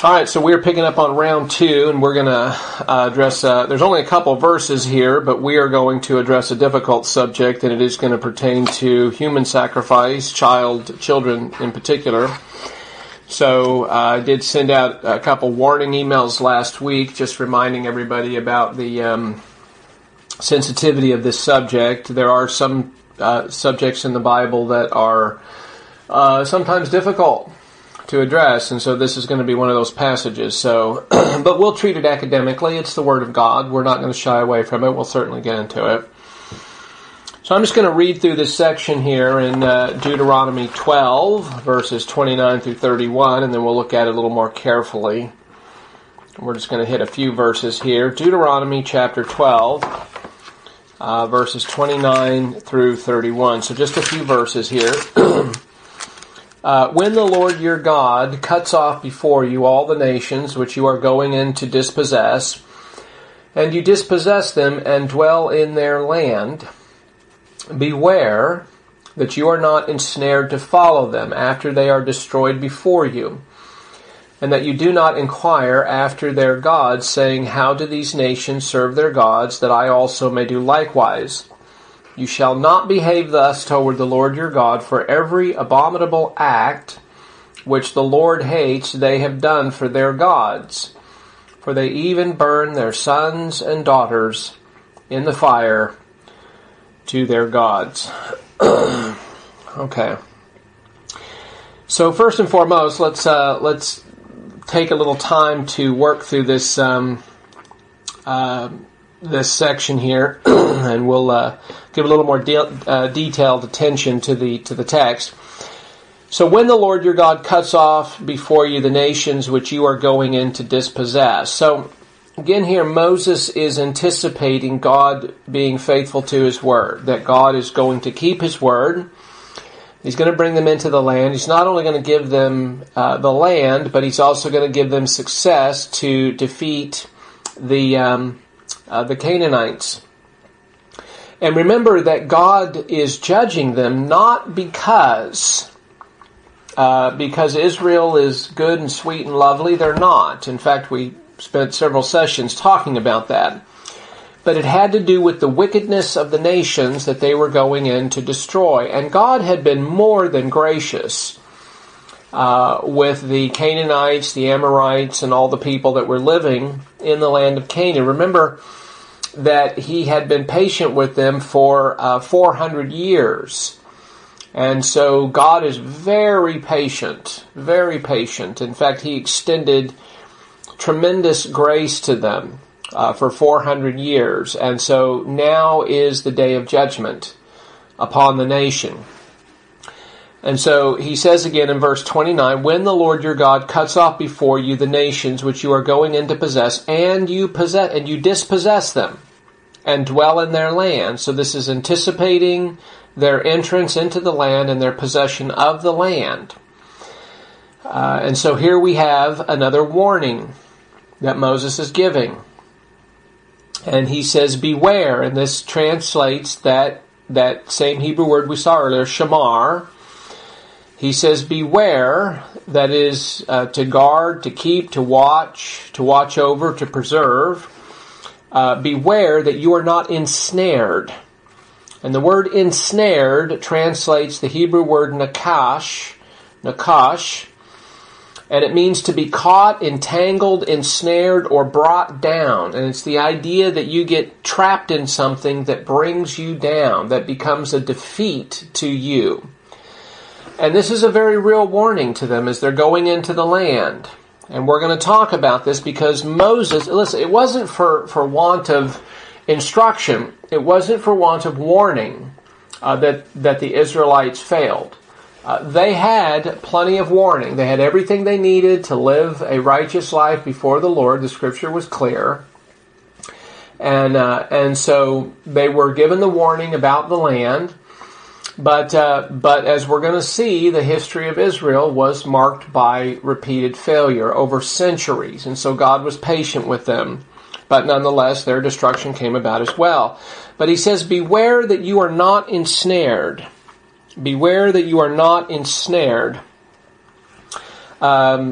All right, so we're picking up on round 2, and we're going to address, there's only a couple verses here, but we are going to address a difficult subject, and it is going to pertain to human sacrifice, children in particular. So I did send out a couple warning emails last week, just reminding everybody about the sensitivity of this subject. There are some subjects in the Bible that are sometimes difficult to address, and so this is going to be one of those passages. So, but we'll treat it academically. It's the Word of God. We're not going to shy away from it. We'll certainly get into it. So I'm just going to read through this section here in Deuteronomy 12, verses 29 through 31, and then we'll look at it a little more carefully. We're just going to hit a few verses here. Deuteronomy chapter 12, verses 29 through 31. So just a few verses here. When the Lord your God cuts off before you all the nations which you are going in to dispossess, and you dispossess them and dwell in their land, beware that you are not ensnared to follow them after they are destroyed before you, and that you do not inquire after their gods, saying, how do these nations serve their gods, that I also may do likewise? You shall not behave thus toward the Lord your God, for every abominable act which the Lord hates they have done for their gods. For they even burn their sons and daughters in the fire to their gods. Okay. So first and foremost, let's take a little time to work through this this section here, and we'll give a little more detailed attention to the text. So when the Lord your God cuts off before you the nations which you are going in to dispossess. So again here, Moses is anticipating God being faithful to His word, that God is going to keep His word. He's going to bring them into the land. He's not only going to give them the land, but He's also going to give them success to defeat the Canaanites. And remember that God is judging them not because Israel is good and sweet and lovely. They're not. In fact, we spent several sessions talking about that. But it had to do with the wickedness of the nations that they were going in to destroy. And God had been more than gracious with the Canaanites, the Amorites, and all the people that were living in the land of Canaan. Remember that He had been patient with them for 400 years. And so God is very patient, very patient. In fact, He extended tremendous grace to them for 400 years. And so now is the day of judgment upon the nation. And so He says again in verse 29, when the Lord your God cuts off before you the nations which you are going in to possess, and you dispossess them, and dwell in their land. So this is anticipating their entrance into the land and their possession of the land. And so here we have another warning that Moses is giving. And he says, beware, and this translates that same Hebrew word we saw earlier, shamar. He says, beware, that is to guard, to keep, to watch over, to preserve. Beware that you are not ensnared. And the word ensnared translates the Hebrew word nakash, and it means to be caught, entangled, ensnared, or brought down. And it's the idea that you get trapped in something that brings you down, that becomes a defeat to you. And this is a very real warning to them as they're going into the land. And we're going to talk about this because Moses, listen, it wasn't for want of instruction. It wasn't for want of warning that the Israelites failed. They had plenty of warning. They had everything they needed to live a righteous life before the Lord. The Scripture was clear. And so they were given the warning about the land. But as we're going to see, the history of Israel was marked by repeated failure over centuries. And so God was patient with them. But nonetheless, their destruction came about as well. But He says, beware that you are not ensnared. Beware that you are not ensnared.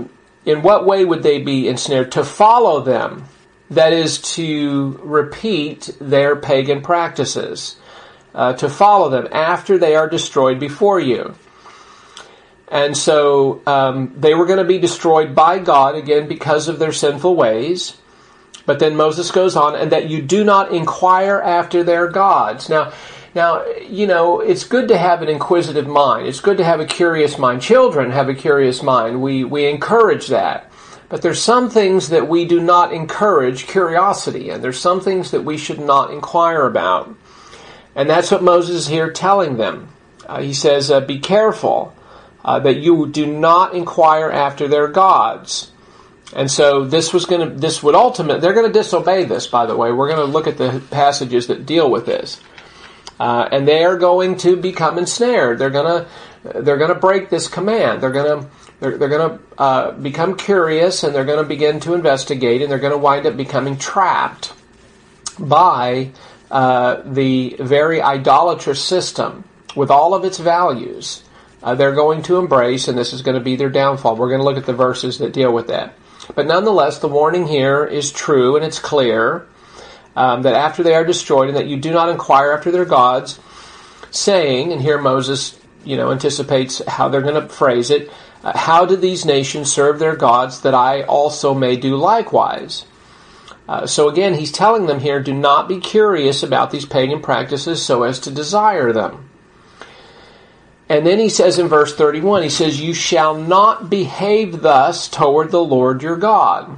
In what way would they be ensnared? To follow them. That is, to repeat their pagan practices. To follow them after they are destroyed before you. And so they were going to be destroyed by God, again, because of their sinful ways. But then Moses goes on, and that you do not inquire after their gods. Now, it's good to have an inquisitive mind. It's good to have a curious mind. Children have a curious mind. We encourage that. But there's some things that we do not encourage curiosity, and there's some things that we should not inquire about. And that's what Moses is here telling them. He says, be careful that you do not inquire after their gods. And so they're going to disobey this, by the way. We're going to look at the passages that deal with this. And they are going to become ensnared. They're going to break this command. They're going to become curious, and they're going to begin to investigate, and they're going to wind up becoming trapped by the very idolatrous system with all of its values. They're going to embrace, and this is going to be their downfall. We're going to look at the verses that deal with that. But nonetheless, the warning here is true, and it's clear. That after they are destroyed, and that you do not inquire after their gods, saying, and here Moses, anticipates how they're going to phrase it, how did these nations serve their gods, that I also may do likewise? So again, he's telling them here, do not be curious about these pagan practices so as to desire them. And then he says in verse 31, he says, you shall not behave thus toward the Lord your God.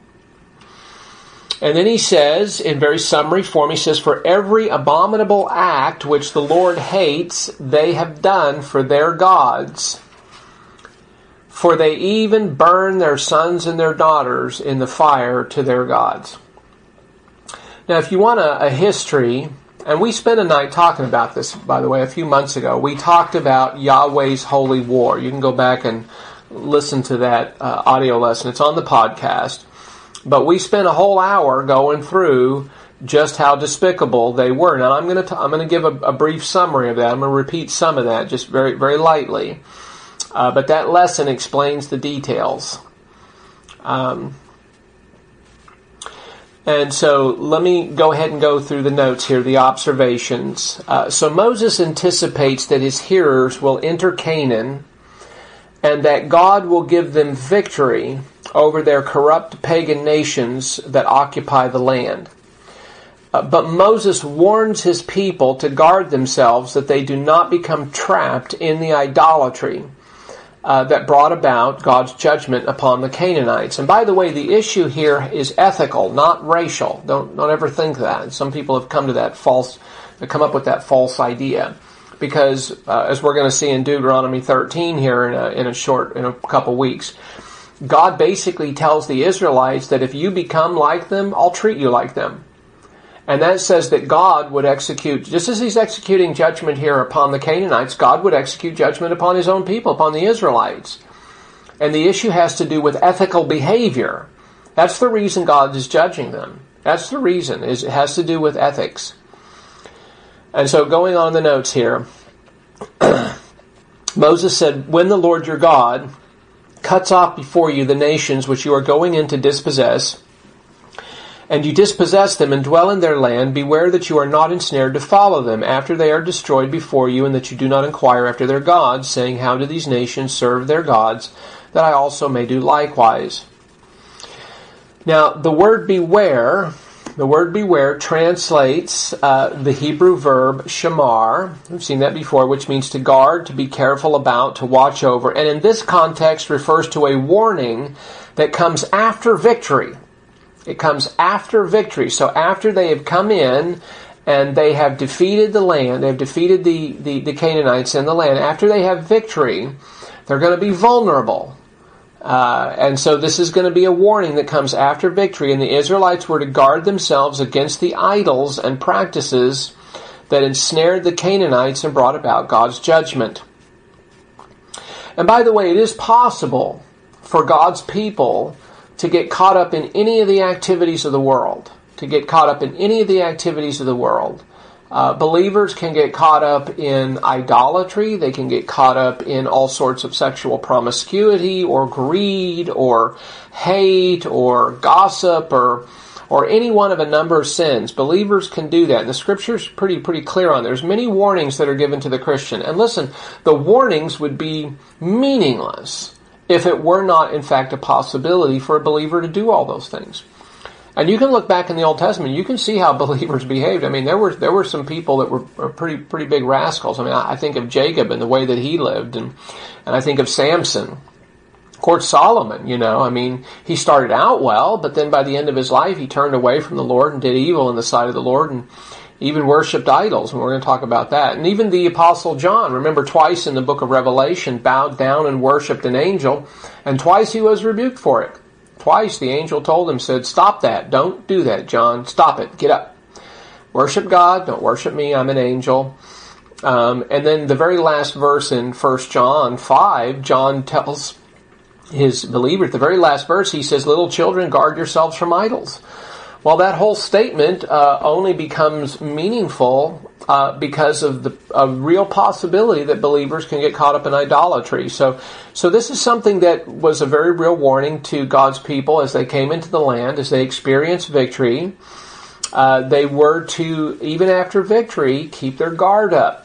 And then he says, in very summary form, he says, for every abominable act which the Lord hates, they have done for their gods. For they even burn their sons and their daughters in the fire to their gods. Now, if you want a history, and we spent a night talking about this, by the way, a few months ago. We talked about Yahweh's holy war. You can go back and listen to that audio lesson. It's on the podcast. But we spent a whole hour going through just how despicable they were. Now I'm going to give a brief summary of that. I'm going to repeat some of that just very, very lightly. But that lesson explains the details. And so let me go ahead and go through the notes here, the observations. So Moses anticipates that his hearers will enter Canaan and that God will give them victory over their corrupt pagan nations that occupy the land. But Moses warns his people to guard themselves that they do not become trapped in the idolatry that brought about God's judgment upon the Canaanites. And by the way, the issue here is ethical, not racial. Don't ever think that. Some people have come up with that false idea. Because, as we're going to see in Deuteronomy 13 here in a couple weeks, God basically tells the Israelites that if you become like them, I'll treat you like them. And that says that God would execute, just as he's executing judgment here upon the Canaanites, God would execute judgment upon his own people, upon the Israelites. And the issue has to do with ethical behavior. That's the reason God is judging them. That's the reason. It has to do with ethics. And so going on the notes here, Moses said, when the Lord your God cuts off before you the nations which you are going in to dispossess, and you dispossess them and dwell in their land, beware that you are not ensnared to follow them after they are destroyed before you, and that you do not inquire after their gods, saying, how do these nations serve their gods, that I also may do likewise. Now, the word beware translates the Hebrew verb shamar. We've seen that before, which means to guard, to be careful about, to watch over. And in this context refers to a warning that comes after victory. It comes after victory. So after they have come in and they have defeated the land, they have defeated the Canaanites in the land, after they have victory, they're going to be vulnerable. And so this is going to be a warning that comes after victory, and the Israelites were to guard themselves against the idols and practices that ensnared the Canaanites and brought about God's judgment. And by the way, it is possible for God's people to get caught up in any of the activities of the world, Believers can get caught up in idolatry. They can get caught up in all sorts of sexual promiscuity or greed or hate or gossip or any one of a number of sins. Believers can do that. And the Scripture's pretty clear on it. There's many warnings that are given to the Christian. And listen, the warnings would be meaningless if it were not, in fact, a possibility for a believer to do all those things. And you can look back in the Old Testament, you can see how believers behaved. I mean, there were some people that were pretty big rascals. I mean, I think of Jacob and the way that he lived, and I think of Samson. Of course, Solomon, I mean, he started out well, but then by the end of his life, he turned away from the Lord and did evil in the sight of the Lord and even worshipped idols, and we're going to talk about that. And even the Apostle John, remember, twice in the book of Revelation, bowed down and worshipped an angel, and twice he was rebuked for it. Twice the angel told him, said, "Stop that. Don't do that, John. Stop it. Get up. Worship God. Don't worship me. I'm an angel." And then the very last verse in 1 John 5, John tells his believers, the very last verse, he says, "Little children, guard yourselves from idols." Well, that whole statement only becomes meaningful because of the real possibility that believers can get caught up in idolatry. So this is something that was a very real warning to God's people as they came into the land, as they experienced victory. They were to, even after victory, keep their guard up.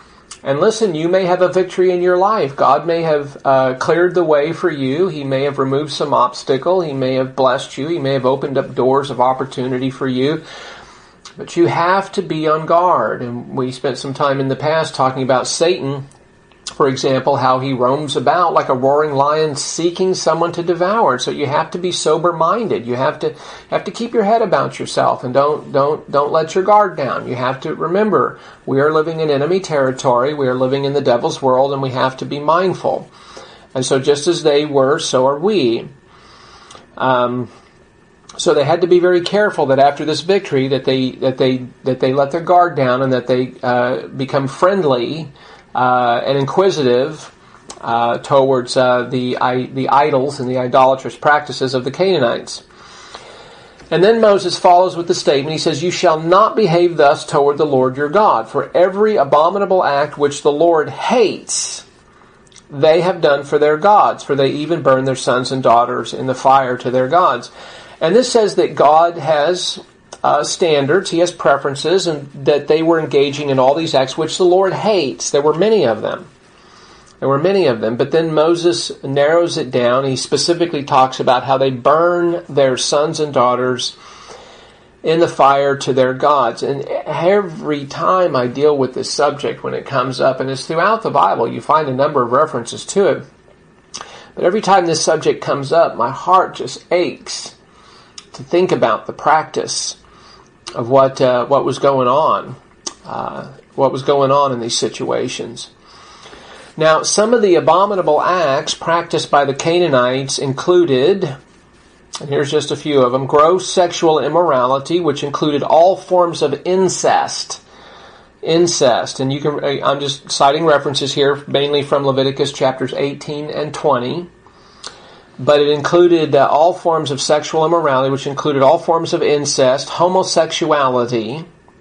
And listen, you may have a victory in your life. God may have cleared the way for you. He may have removed some obstacle. He may have blessed you. He may have opened up doors of opportunity for you. But you have to be on guard. And we spent some time in the past talking about Satan, for example, how he roams about like a roaring lion seeking someone to devour. So you have to be sober-minded. You have to keep your head about yourself and don't let your guard down. You have to remember, we are living in enemy territory. We are living in the devil's world, and we have to be mindful. And so just as they were, so are we. So they had to be very careful that after this victory that they let their guard down and that they become friendly and inquisitive towards the idols and the idolatrous practices of the Canaanites. And then Moses follows with the statement. He says, "You shall not behave thus toward the Lord your God, for every abominable act which the Lord hates, they have done for their gods, for they even burn their sons and daughters in the fire to their gods." And this says that God has standards, He has preferences, and that they were engaging in all these acts which the Lord hates. There were many of them. But then Moses narrows it down. He specifically talks about how they burn their sons and daughters in the fire to their gods. And every time I deal with this subject when it comes up, and it's throughout the Bible, you find a number of references to it. But every time this subject comes up, my heart just aches to think about the practice of what was going on in these situations. Now, some of the abominable acts practiced by the Canaanites included, and here's just a few of them, gross sexual immorality, which included all forms of incest. And I'm just citing references here, mainly from Leviticus chapters 18 and 20. But it included all forms of sexual immorality, which included all forms of incest, homosexuality,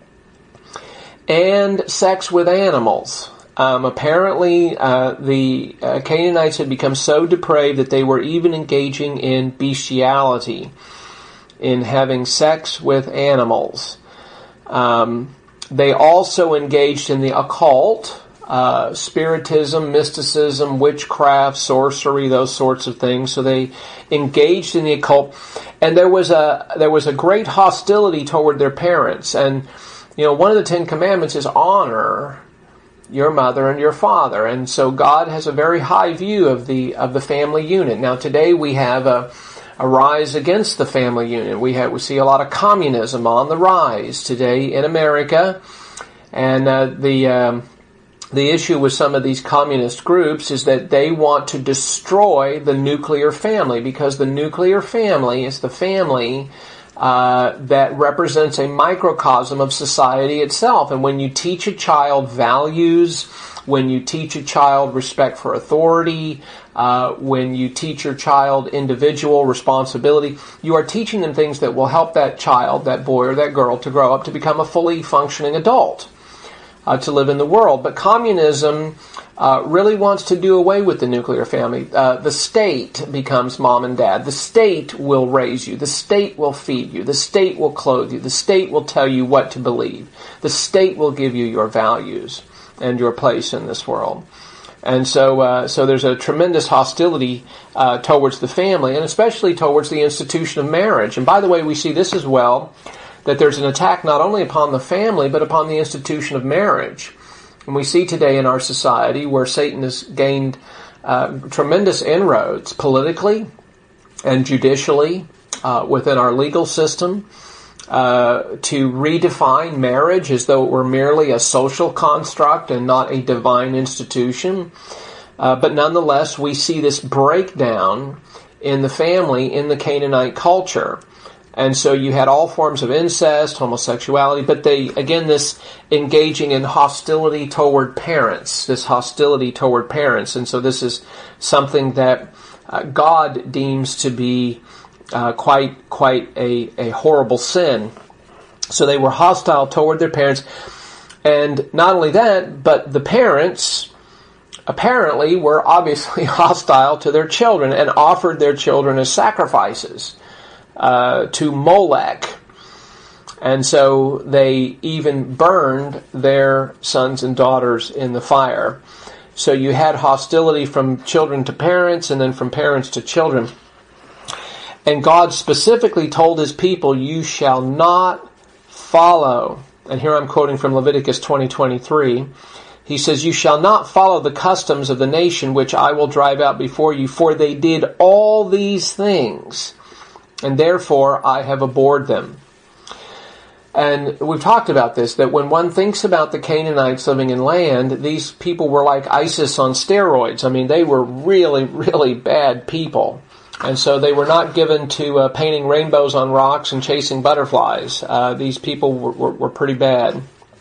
and sex with animals. Apparently, the Canaanites had become so depraved that they were even engaging in bestiality, in having sex with animals. They also engaged in the occult, spiritism, mysticism, witchcraft, sorcery, those sorts of things. So they engaged in the occult, and there was a great hostility toward their parents. And one of the 10 Commandments is honor your mother and your father, and so God has a very high view of the family unit. Now today we have a rise against the family unit. We see a lot of communism on the rise today in America, and the issue with some of these communist groups is that they want to destroy the nuclear family, because the nuclear family is the family that represents a microcosm of society itself. And when you teach a child values, when you teach a child respect for authority, when you teach your child individual responsibility, you are teaching them things that will help that child, that boy or that girl, to grow up to become a fully functioning adult, to live in the world. But communism really wants to do away with the nuclear family. The state becomes mom and dad. The state will raise you. The state will feed you. The state will clothe you. The state will tell you what to believe. The state will give you your values and your place in this world. And so there's a tremendous hostility towards the family, and especially towards the institution of marriage. And by the way, we see this as well, that there's an attack not only upon the family, but upon the institution of marriage. And we see today in our society where Satan has gained tremendous inroads politically and judicially within our legal system, to redefine marriage as though it were merely a social construct and not a divine institution. But nonetheless, we see this breakdown in the family in the Canaanite culture. And so you had all forms of incest, homosexuality, but this engaging in hostility toward parents, And so this is something that God deems to be quite a horrible sin. So they were hostile toward their parents. And not only that, but the parents apparently were obviously hostile to their children and offered their children as sacrifices to Molech. And so they even burned their sons and daughters in the fire. So you had hostility from children to parents and then from parents to children. And God specifically told his people, you shall not follow. And here I'm quoting from Leviticus 20:23. He says, you shall not follow the customs of the nation which I will drive out before you, for they did all these things, and therefore I have abhorred them. And we've talked about this, that when one thinks about the Canaanites living in land, these people were like ISIS on steroids. I mean, they were really, really bad people. And so they were not given to painting rainbows on rocks and chasing butterflies. These people were pretty bad.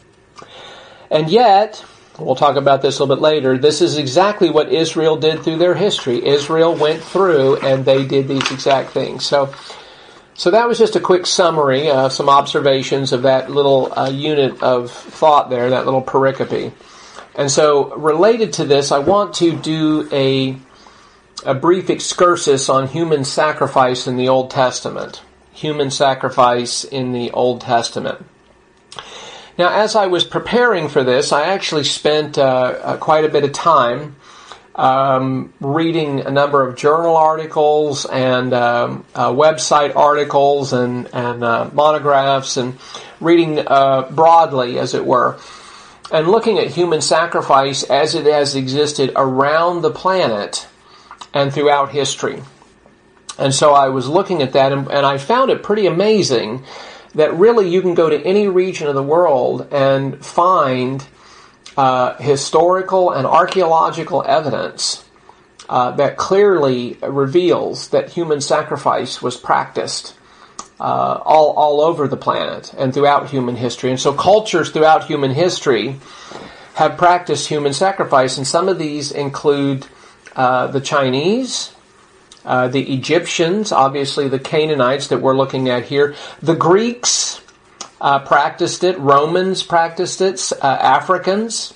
And yet, we'll talk about this a little bit later, this is exactly what Israel did through their history. Israel went through and they did these exact things. So that was just a quick summary, some observations of that little unit of thought there, that little pericope. And so related to this, I want to do a brief excursus on human sacrifice in the Old Testament. Human sacrifice in the Old Testament. Now, as I was preparing for this, I actually spent quite a bit of time reading a number of journal articles and website articles and monographs, and reading broadly, as it were, and looking at human sacrifice as it has existed around the planet and throughout history. And so I was looking at that, and I found it pretty amazing that really you can go to any region of the world and find historical and archaeological evidence that clearly reveals that human sacrifice was practiced all over the planet and throughout human history. And so cultures throughout human history have practiced human sacrifice, and some of these include the Chinese, the Egyptians, obviously the Canaanites that we're looking at here. The Greeks practiced it. Romans practiced it. Africans,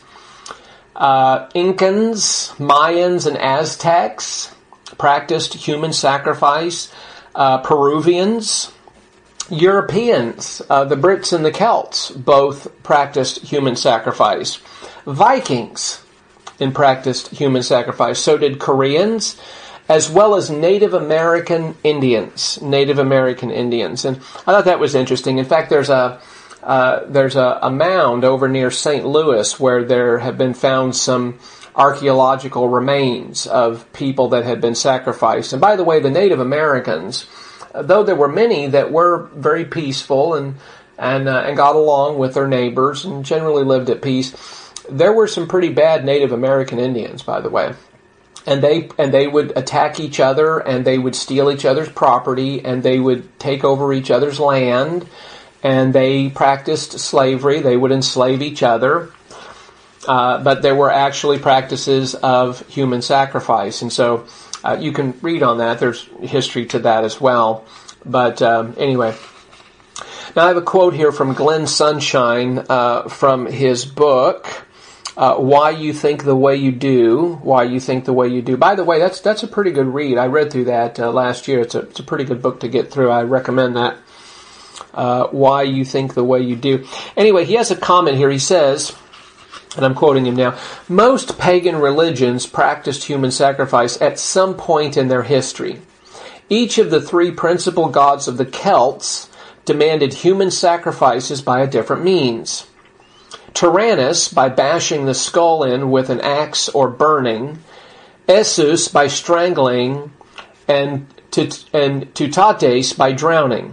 Incans, Mayans, and Aztecs practiced human sacrifice. Peruvians, Europeans, the Brits and the Celts both practiced human sacrifice. Vikings practiced human sacrifice. So did Koreans, as well as Native American Indians. And I thought that was interesting. In fact, there's a mound over near St. Louis where there have been found some archaeological remains of people that had been sacrificed. And by the way, the Native Americans, though there were many that were very peaceful and got along with their neighbors and generally lived at peace, there were some pretty bad Native American Indians, by the way. And they would attack each other, and they would steal each other's property, and they would take over each other's land, and they practiced slavery. They would enslave each other. But there were actually practices of human sacrifice. And so you can read on that. There's history to that as well. But anyway. Now I have a quote here from Glenn Sunshine from his book, Why You Think the Way You Do. Why You Think the Way You Do. By the way, that's a pretty good read. I read through that last year. It's a pretty good book to get through. I recommend that. Why You Think the Way You Do. Anyway, he has a comment here. He says, and I'm quoting him now, most pagan religions practiced human sacrifice at some point in their history. Each of the three principal gods of the Celts demanded human sacrifices by a different means. Tyrannus, by bashing the skull in with an axe or burning. Essus, by strangling. And Tutates, by drowning.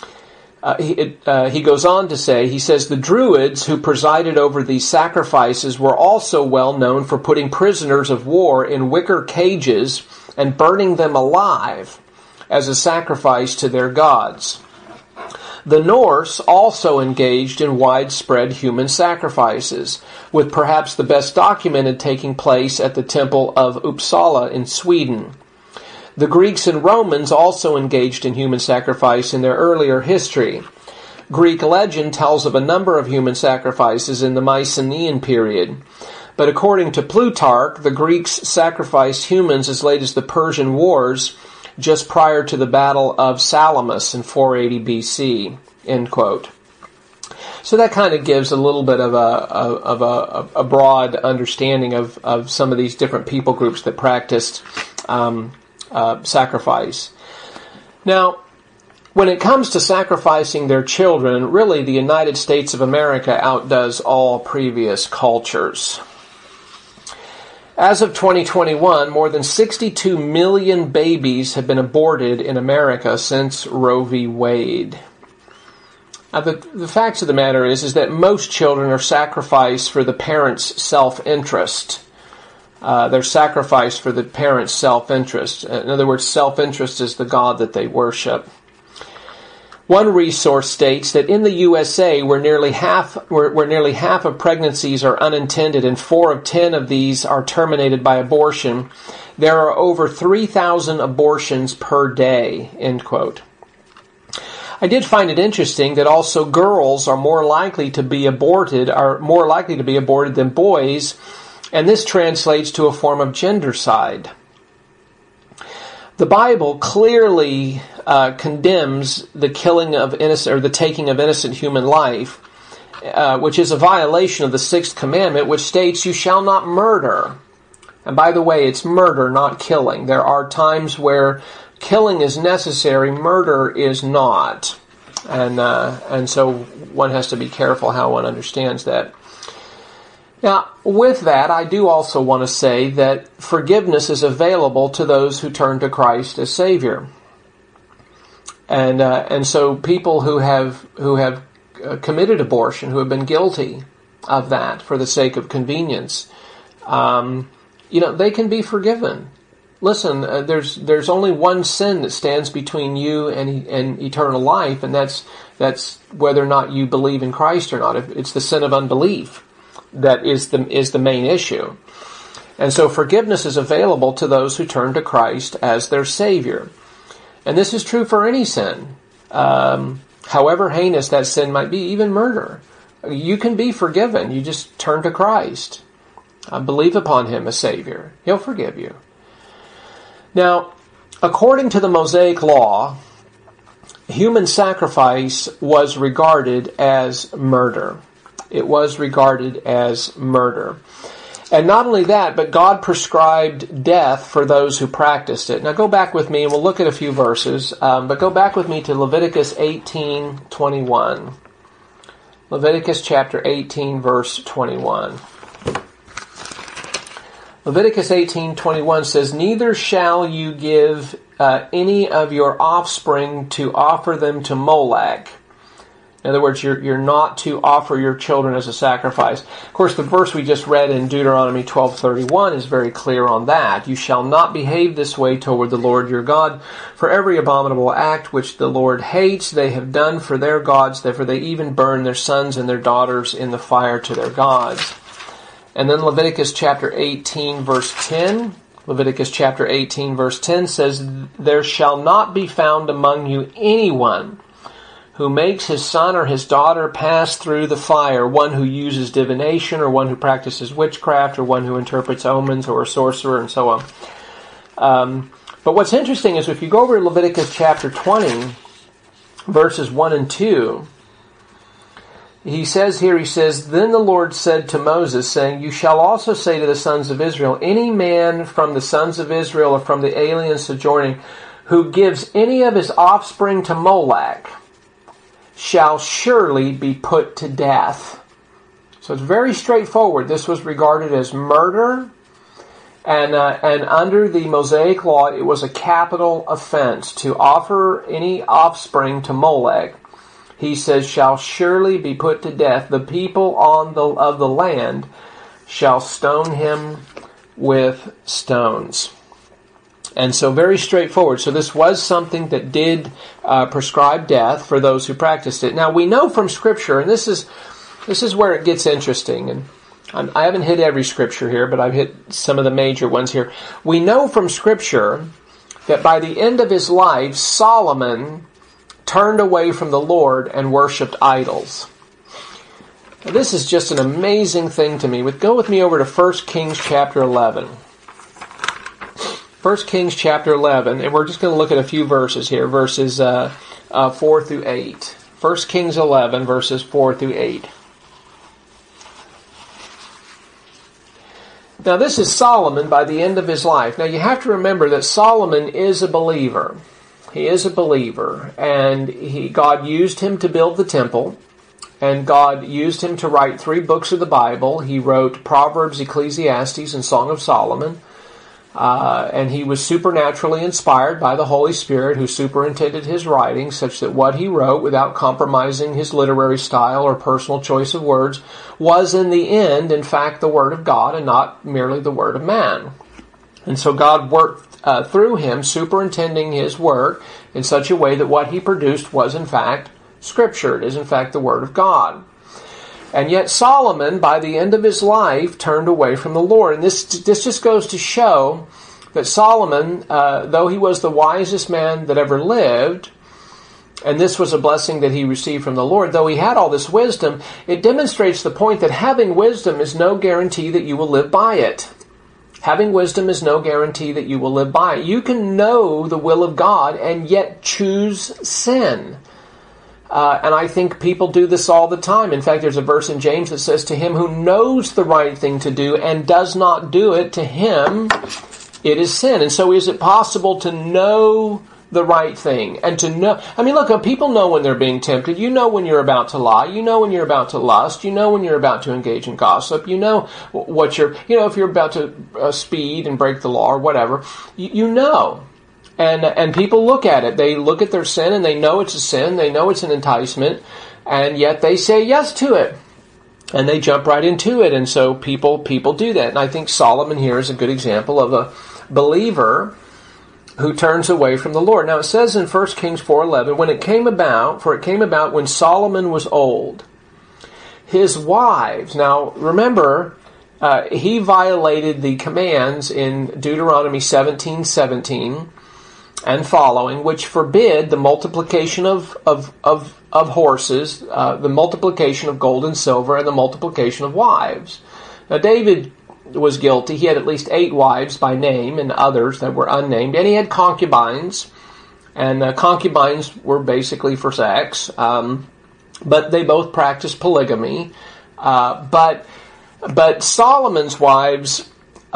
He goes on to say, he says, the Druids who presided over these sacrifices were also well known for putting prisoners of war in wicker cages and burning them alive as a sacrifice to their gods. The Norse also engaged in widespread human sacrifices, with perhaps the best documented taking place at the Temple of Uppsala in Sweden. The Greeks and Romans also engaged in human sacrifice in their earlier history. Greek legend tells of a number of human sacrifices in the Mycenaean period. But according to Plutarch, the Greeks sacrificed humans as late as the Persian Wars, just prior to the Battle of Salamis in 480 BC, end quote. So that kind of gives a little bit of a broad understanding of some of these different people groups that practiced sacrifice. Now, when it comes to sacrificing their children, really the United States of America outdoes all previous cultures. As of 2021, more than 62 million babies have been aborted in America since Roe v. Wade. Now, the facts of the matter is that most children are sacrificed for the parents' self-interest. They're sacrificed for the parents' self-interest. In other words, self-interest is the God that they worship. One resource states that in the USA, where nearly half of pregnancies are unintended and 4 of 10 of these are terminated by abortion, there are over 3,000 abortions per day, end quote. I did find it interesting that also girls are more likely to be aborted than boys, and this translates to a form of gendercide. The Bible clearly condemns the killing of innocent, or the taking of innocent human life, which is a violation of the 6th commandment, which states, "You shall not murder." And by the way, it's murder, not killing. There are times where killing is necessary, murder is not, and so one has to be careful how one understands that. Now, with that, I do also want to say that forgiveness is available to those who turn to Christ as Savior, and so people who have committed abortion, who have been guilty of that for the sake of convenience, they can be forgiven. Listen, there's only one sin that stands between you and eternal life, and that's whether or not you believe in Christ or not. It's the sin of unbelief that is the main issue. And so forgiveness is available to those who turn to Christ as their Savior. And this is true for any sin. However heinous that sin might be, even murder. You can be forgiven. You just turn to Christ. Believe upon Him as Savior. He'll forgive you. Now, according to the Mosaic Law, human sacrifice was regarded as murder. It was regarded as murder. And not only that, but God prescribed death for those who practiced it. Now go back with me, and we'll look at a few verses, but go back with me to Leviticus 18:21. Leviticus chapter 18, verse 21. Leviticus 18:21 says, "Neither shall you give any of your offspring to offer them to Molech, In other words, you're not to offer your children as a sacrifice. Of course, the verse we just read in Deuteronomy 12:31 is very clear on that. You shall not behave this way toward the Lord your God, for every abominable act which the Lord hates they have done for their gods, therefore they even burn their sons and their daughters in the fire to their gods. And then Leviticus chapter 18 verse 10. Leviticus chapter 18 verse 10 says, there shall not be found among you anyone who makes his son or his daughter pass through the fire, one who uses divination, or one who practices witchcraft, or one who interprets omens, or a sorcerer, and so on. But what's interesting is if you go over to Leviticus chapter 20, verses 1 and 2, he says, Then the Lord said to Moses, saying, You shall also say to the sons of Israel, any man from the sons of Israel or from the aliens sojourning, who gives any of his offspring to Molech, shall surely be put to death. So it's very straightforward. This was regarded as murder, and under the Mosaic law, it was a capital offense to offer any offspring to Molech. He says, shall surely be put to death. The people of the land shall stone him with stones. And so very straightforward. So this was something that did prescribe death for those who practiced it. Now we know from Scripture, and this is where it gets interesting, and I haven't hit every Scripture here, but I've hit some of the major ones here. We know from Scripture that by the end of his life, Solomon turned away from the Lord and worshipped idols. Now, this is just an amazing thing to me. Go with me over to 1 Kings chapter 11. 1 Kings chapter 11, and we're just going to look at a few verses here, verses 4 through 8. 1 Kings 11, verses 4 through 8. Now this is Solomon by the end of his life. Now you have to remember that Solomon is a believer. He is a believer, and God used him to build the temple, and God used him to write 3 books of the Bible. He wrote Proverbs, Ecclesiastes, and Song of Solomon. And he was supernaturally inspired by the Holy Spirit, who superintended his writing, such that what he wrote, without compromising his literary style or personal choice of words, was in the end, in fact, the Word of God and not merely the Word of man. And so God worked through him, superintending his work in such a way that what he produced was, in fact, Scripture. It is, in fact, the Word of God. And yet Solomon, by the end of his life, turned away from the Lord. And this just goes to show that Solomon, though he was the wisest man that ever lived, and this was a blessing that he received from the Lord, though he had all this wisdom, it demonstrates the point that having wisdom is no guarantee that you will live by it. Having wisdom is no guarantee that you will live by it. You can know the will of God and yet choose sin. And I think people do this all the time. In fact, there's a verse in James that says, to him who knows the right thing to do and does not do it, to him it is sin. And so is it possible to know the right thing? And to know, look, people know when they're being tempted. You know when you're about to lie. You know when you're about to lust. You know when you're about to engage in gossip. You know if you're about to speed and break the law or whatever. You know. And people look at it. They look at their sin and they know it's a sin. They know it's an enticement. And yet they say yes to it. And they jump right into it. And so people do that. And I think Solomon here is a good example of a believer who turns away from the Lord. Now it says in 1 Kings 4:11, it came about when Solomon was old, his wives. Now remember, he violated the commands in Deuteronomy 17:17 and following, which forbid the multiplication of horses, the multiplication of gold and silver, and the multiplication of wives. Now David was guilty. He had at least 8 wives by name and others that were unnamed, and he had concubines, and concubines were basically for sex, but they both practiced polygamy. But Solomon's wives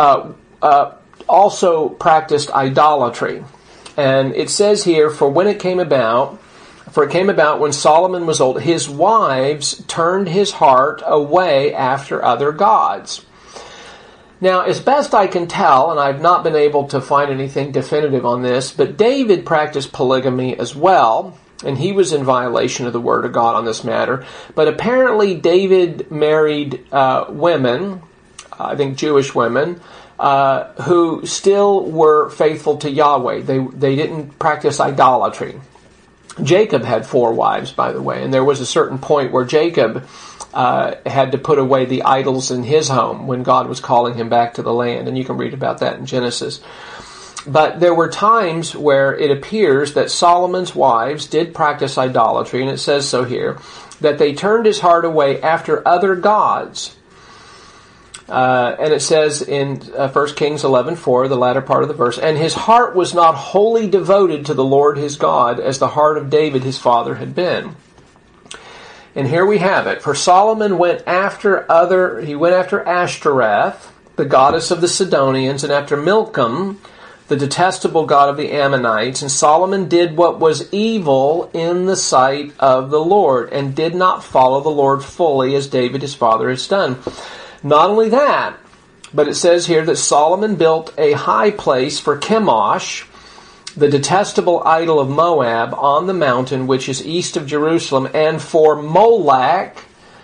also practiced idolatry. And it says here, for it came about when Solomon was old, his wives turned his heart away after other gods. Now, as best I can tell, and I've not been able to find anything definitive on this, but David practiced polygamy as well. And he was in violation of the word of God on this matter. But apparently David married women, I think Jewish women, who still were faithful to Yahweh. They didn't practice idolatry. Jacob had 4 wives, by the way, and there was a certain point where Jacob had to put away the idols in his home when God was calling him back to the land, and you can read about that in Genesis. But there were times where it appears that Solomon's wives did practice idolatry, and it says so here, that they turned his heart away after other gods. And it says in 1 Kings 11:4, the latter part of the verse, and his heart was not wholly devoted to the Lord his God, as the heart of David his father had been. And here we have it. For Solomon went after Ashtoreth, the goddess of the Sidonians, and after Milcom, the detestable god of the Ammonites. And Solomon did what was evil in the sight of the Lord, and did not follow the Lord fully, as David his father has done. Not only that, but it says here that Solomon built a high place for Chemosh, the detestable idol of Moab, on the mountain which is east of Jerusalem, and for Molech,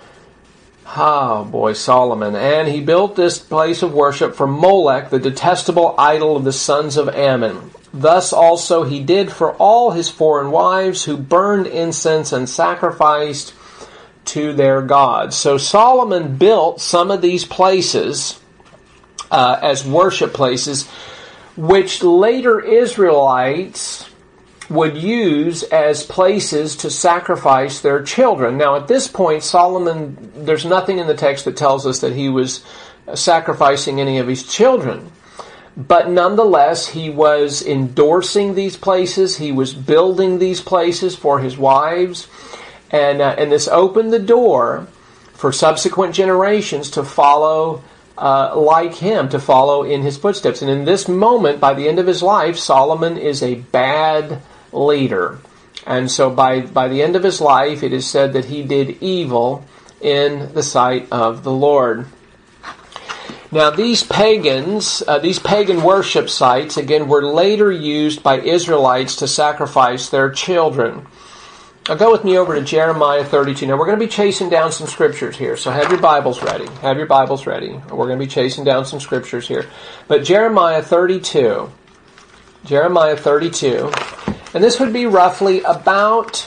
Solomon. And he built this place of worship for Molech, the detestable idol of the sons of Ammon. Thus also he did for all his foreign wives, who burned incense and sacrificed to their gods. So Solomon built some of these places as worship places, which later Israelites would use as places to sacrifice their children. Now at this point, Solomon, there's nothing in the text that tells us that he was sacrificing any of his children. But nonetheless, he was endorsing these places. He was building these places for his wives. And this opened the door for subsequent generations to follow like him, to follow in his footsteps. And in this moment, by the end of his life, Solomon is a bad leader. And so by the end of his life, it is said that he did evil in the sight of the Lord. Now these pagan worship sites, again, were later used by Israelites to sacrifice their children. Now go with me over to Jeremiah 32. Now we're going to be chasing down some scriptures here, so have your Bibles ready. Have your Bibles ready. We're going to be chasing down some scriptures here. But Jeremiah 32, and this would be roughly about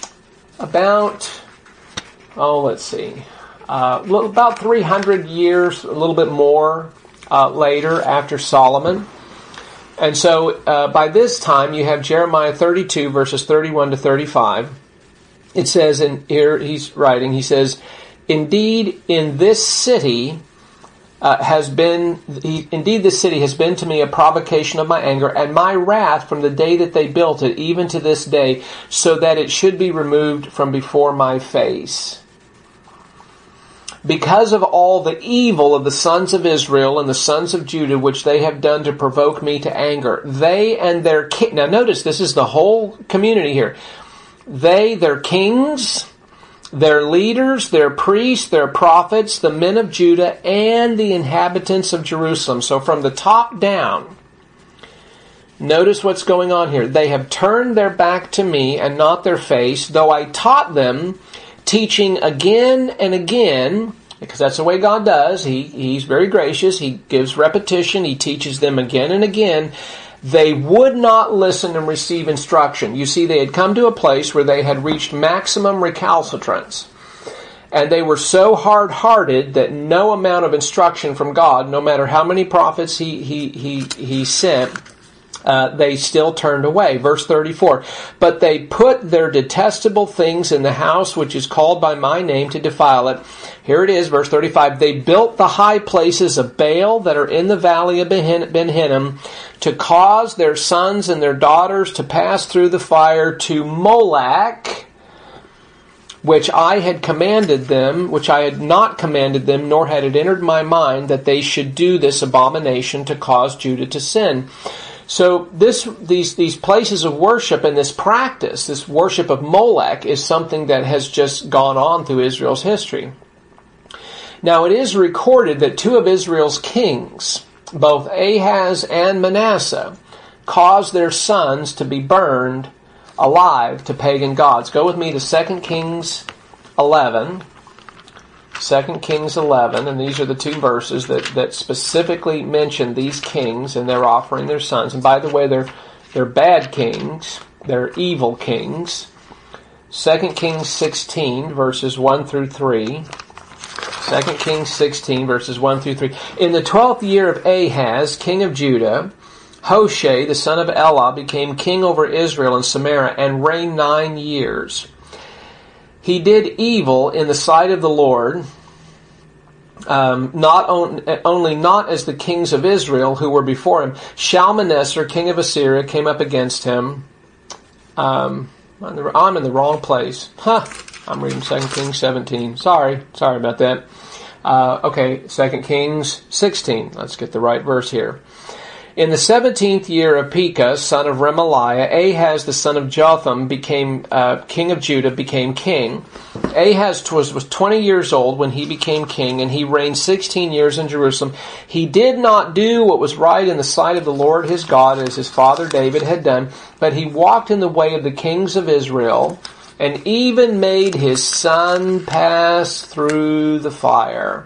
300 years, a little bit more later after Solomon. And so by this time you have Jeremiah 32 verses 31 to 35. It says, and here he's writing, he says, Indeed, this city has been to me a provocation of my anger and my wrath from the day that they built it, even to this day, so that it should be removed from before my face. Because of all the evil of the sons of Israel and the sons of Judah, which they have done to provoke me to anger, they and their king. Now notice, this is the whole community here. They, their kings, their leaders, their priests, their prophets, the men of Judah, and the inhabitants of Jerusalem. So from the top down, notice what's going on here. They have turned their back to me and not their face, though I taught them, teaching again and again, because that's the way God does. He's very gracious. He gives repetition. He teaches them again and again. They would not listen and receive instruction. You see, they had come to a place where they had reached maximum recalcitrance. And they were so hard-hearted that no amount of instruction from God, no matter how many prophets he sent, they still turned away. Verse 34, But they put their detestable things in the house which is called by my name to defile it. Here it is, verse 35. They built the high places of Baal that are in the valley of Ben Hinnom to cause their sons and their daughters to pass through the fire to Molech, which I had commanded them, which I had not commanded them, nor had it entered my mind that they should do this abomination to cause Judah to sin. So these places of worship and this practice, this worship of Molech, is something that has just gone on through Israel's history. Now it is recorded that 2 of Israel's kings, both Ahaz and Manasseh, caused their sons to be burned alive to pagan gods. Go with me to 2 Kings 11. 2 Kings 11, and these are the two verses that specifically mention these kings, and they're offering their sons. And by the way, they're bad kings. They're evil kings. 2 Kings 16, verses 1 through 3. 2 Kings 16, verses 1 through 3. In the 12th year of Ahaz, king of Judah, Hoshea, the son of Elah, became king over Israel and Samaria and reigned 9 years. He did evil in the sight of the Lord, not as the kings of Israel who were before him. Shalmaneser, king of Assyria, came up against him. I'm in the wrong place. I'm reading 2 Kings 17. Sorry about that. Okay, 2 Kings 16. Let's get the right verse here. In the 17th year of Pekah, son of Remaliah, Ahaz the son of Jotham became king of Judah, became king. Ahaz was 20 years old when he became king, and he reigned 16 years in Jerusalem. He did not do what was right in the sight of the Lord his God, as his father David had done, but he walked in the way of the kings of Israel, and even made his son pass through the fire.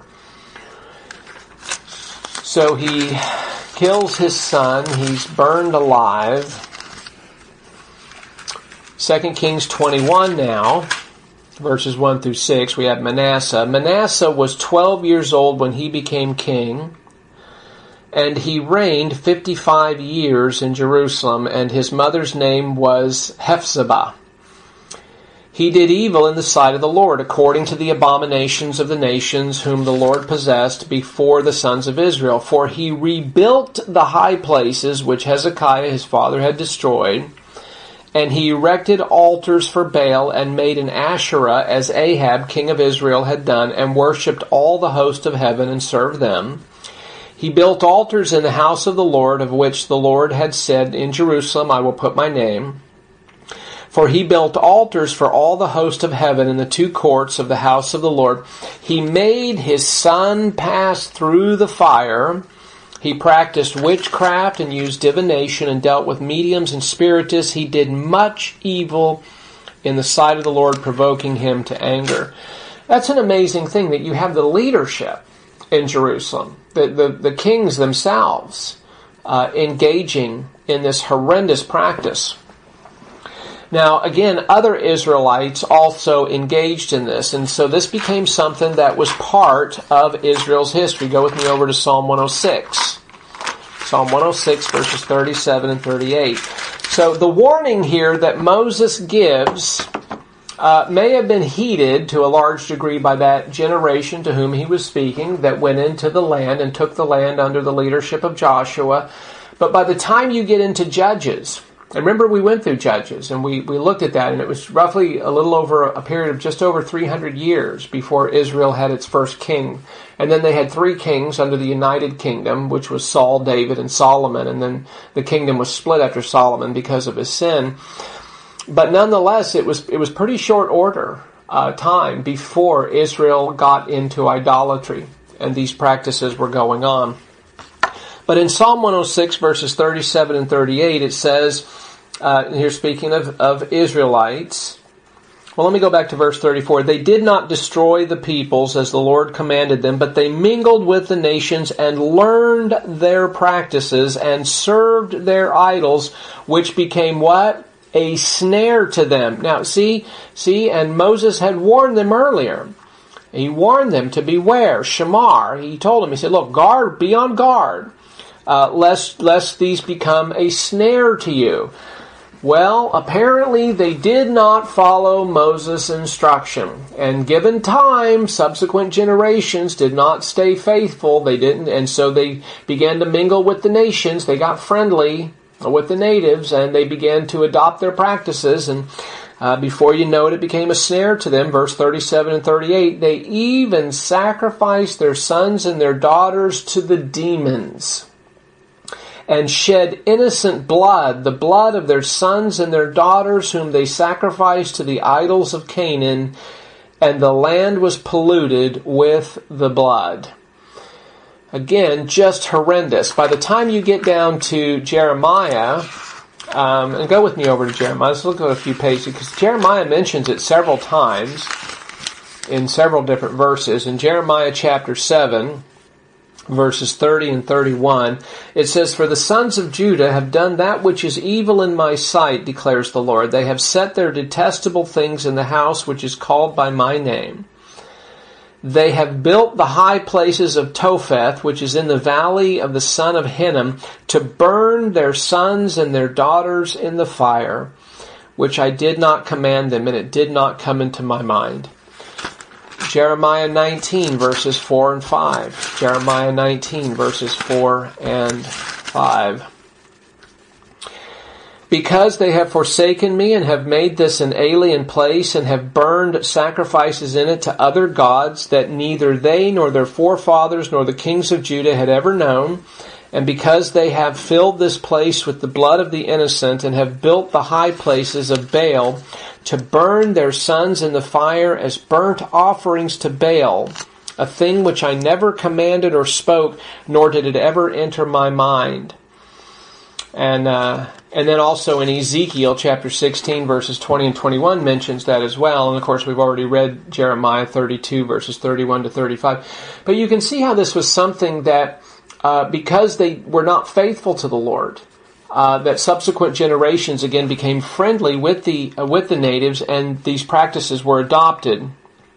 So he kills his son. He's burned alive. 2 Kings 21 now, verses 1 through 6. We have Manasseh. Manasseh was 12 years old when he became king, and he reigned 55 years in Jerusalem, and his mother's name was Hephzibah. He did evil in the sight of the Lord, according to the abominations of the nations whom the Lord possessed before the sons of Israel. For he rebuilt the high places which Hezekiah his father had destroyed, and he erected altars for Baal and made an Asherah, as Ahab king of Israel had done, and worshipped all the host of heaven and served them. He built altars in the house of the Lord, of which the Lord had said, in Jerusalem I will put my name. For he built altars for all the host of heaven in the two courts of the house of the Lord. He made his son pass through the fire. He practiced witchcraft and used divination and dealt with mediums and spiritists. He did much evil in the sight of the Lord, provoking him to anger. That's an amazing thing, that you have the leadership in Jerusalem, the kings themselves, engaging in this horrendous practice. Now, again, other Israelites also engaged in this, and so this became something that was part of Israel's history. Go with me over to Psalm 106. Psalm 106, verses 37 and 38. So the warning here that Moses gives may have been heeded to a large degree by that generation to whom he was speaking, that went into the land and took the land under the leadership of Joshua. But by the time you get into Judges, and remember, we went through Judges, and we looked at that, and it was roughly a little over a period of just over 300 years before Israel had its first king. And then they had 3 kings under the United Kingdom, which was Saul, David, and Solomon, and then the kingdom was split after Solomon because of his sin. But nonetheless, it was pretty short order time before Israel got into idolatry, and these practices were going on. But in Psalm 106, verses 37 and 38, it says, here speaking of Israelites, well, let me go back to verse 34. They did not destroy the peoples as the Lord commanded them, but they mingled with the nations and learned their practices and served their idols, which became what? A snare to them. Now, see, and Moses had warned them earlier. He warned them to beware. Shamar, he told them, he said, look, be on guard. Lest these become a snare to you. Well, apparently they did not follow Moses' instruction. And given time, subsequent generations did not stay faithful. They didn't, and so they began to mingle with the nations. They got friendly with the natives, and they began to adopt their practices. And before you know it, it became a snare to them. Verse 37 and 38, they even sacrificed their sons and their daughters to the demons, and shed innocent blood, the blood of their sons and their daughters, whom they sacrificed to the idols of Canaan, and the land was polluted with the blood. Again, just horrendous. By the time you get down to Jeremiah, and go with me over to Jeremiah. Let's look at a few pages, because Jeremiah mentions it several times in several different verses. In Jeremiah chapter 7, verses 30 and 31, it says, "For the sons of Judah have done that which is evil in my sight, declares the Lord. They have set their detestable things in the house which is called by my name. They have built the high places of Topheth, which is in the valley of the son of Hinnom, to burn their sons and their daughters in the fire, which I did not command them, and it did not come into my mind." Jeremiah 19, verses 4 and 5. Jeremiah 19, verses 4 and 5. "Because they have forsaken me and have made this an alien place and have burned sacrifices in it to other gods that neither they nor their forefathers nor the kings of Judah had ever known, and because they have filled this place with the blood of the innocent and have built the high places of Baal to burn their sons in the fire as burnt offerings to Baal, a thing which I never commanded or spoke, nor did it ever enter my mind." And then also in Ezekiel chapter 16, verses 20 and 21 mentions that as well. And of course we've already read Jeremiah 32, verses 31 to 35. But you can see how this was something that, because they were not faithful to the Lord, that subsequent generations again became friendly with the natives, and these practices were adopted.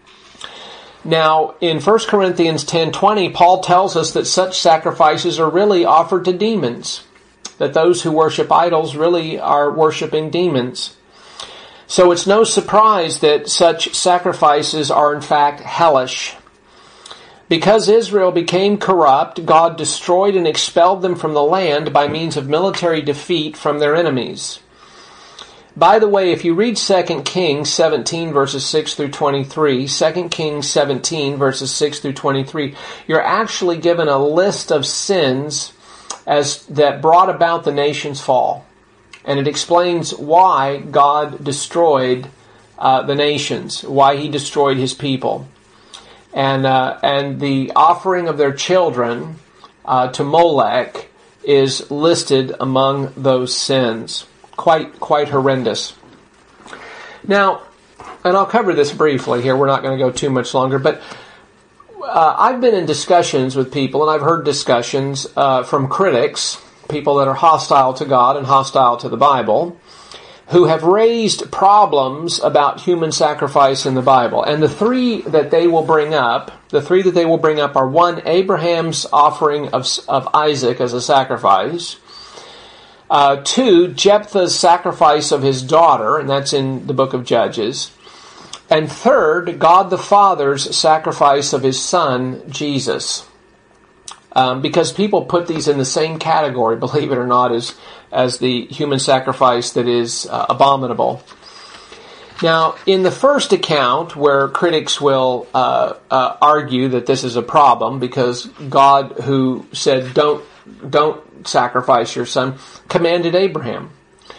Now, in 1 Corinthians 10:20, Paul tells us that such sacrifices are really offered to demons, that those who worship idols really are worshiping demons. So it's no surprise that such sacrifices are in fact hellish. Because Israel became corrupt, God destroyed and expelled them from the land by means of military defeat from their enemies. By the way, if you read 2 Kings 17 verses 6 through 23, 2 Kings 17 verses 6 through 23, you're actually given a list of sins that brought about the nation's fall. And it explains why God destroyed the nations, why He destroyed His people. And the offering of their children to Molech is listed among those sins. Quite horrendous. Now, and I'll cover this briefly here. We're not going to go too much longer, but I've been in discussions with people, and I've heard discussions from critics, people that are hostile to God and hostile to the Bible, who have raised problems about human sacrifice in the Bible. And the three that they will bring up are: one, Abraham's offering of Isaac as a sacrifice; two, Jephthah's sacrifice of his daughter, and that's in the book of Judges; and third, God the Father's sacrifice of His Son, Jesus. Because people put these in the same category, believe it or not, as the human sacrifice that is abominable. Now, in the first account, where critics will argue that this is a problem because God, who said don't sacrifice your son, commanded Abraham.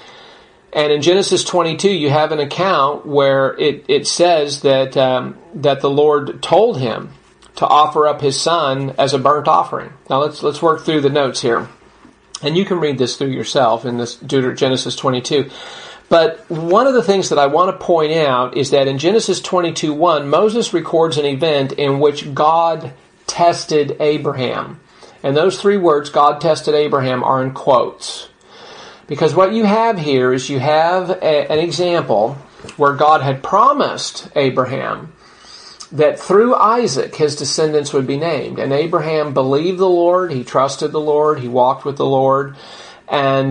And in Genesis 22, you have an account where it says that the Lord told him to offer up his son as a burnt offering. Now let's work through the notes here. And you can read this through yourself in this Genesis 22. But one of the things that I want to point out is that in Genesis 22:1, Moses records an event in which God tested Abraham. And those three words, God tested Abraham, are in quotes. Because what you have here is you have an example where God had promised Abraham that through Isaac his descendants would be named. And Abraham believed the Lord, he trusted the Lord, he walked with the Lord. And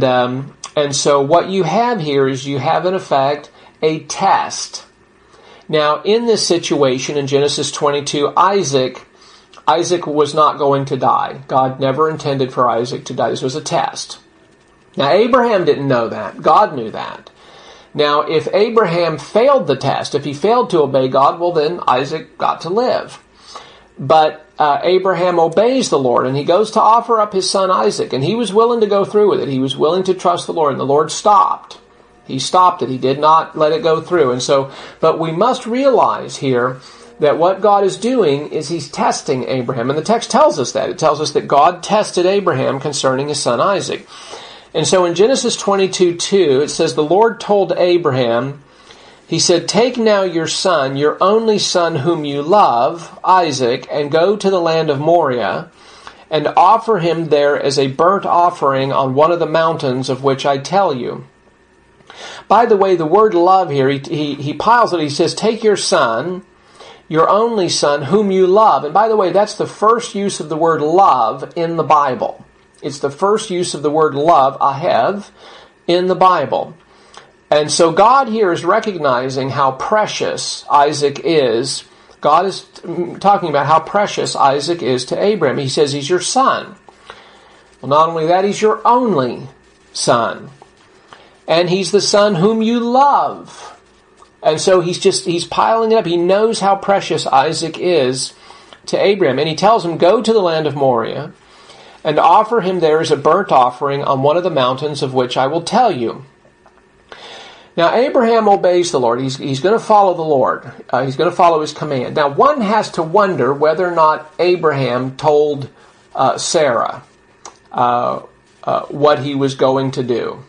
so what you have here is you have in effect a test. Now in this situation in Genesis 22, Isaac was not going to die. God never intended for Isaac to die. This was a test. Now Abraham didn't know that. God knew that. Now, if Abraham failed the test, if he failed to obey God, well then Isaac got to live. But Abraham obeys the Lord, and he goes to offer up his son Isaac, and he was willing to go through with it. He was willing to trust the Lord, and the Lord stopped. He stopped it. He did not let it go through. And so, but we must realize here that what God is doing is He's testing Abraham. And the text tells us that. It tells us that God tested Abraham concerning his son Isaac. And so in Genesis 22:2, it says, the Lord told Abraham, he said, take now your son, your only son whom you love, Isaac, and go to the land of Moriah, and offer him there as a burnt offering on one of the mountains of which I tell you. By the way, the word love here, he piles it. He says, take your son, your only son, whom you love. And by the way, that's the first use of the word love in the Bible. It's the first use of the word love, ahev, in the Bible. And so God here is recognizing how precious Isaac is. God is talking about how precious Isaac is to Abraham. He says he's your son. Well, not only that, he's your only son. And he's the son whom you love. And so he's piling it up. He knows how precious Isaac is to Abraham. And he tells him, go to the land of Moriah and offer him there as a burnt offering on one of the mountains of which I will tell you. Now, Abraham obeys the Lord. He's going to follow the Lord. He's going to follow his command. Now, one has to wonder whether or not Abraham told Sarah what he was going to do.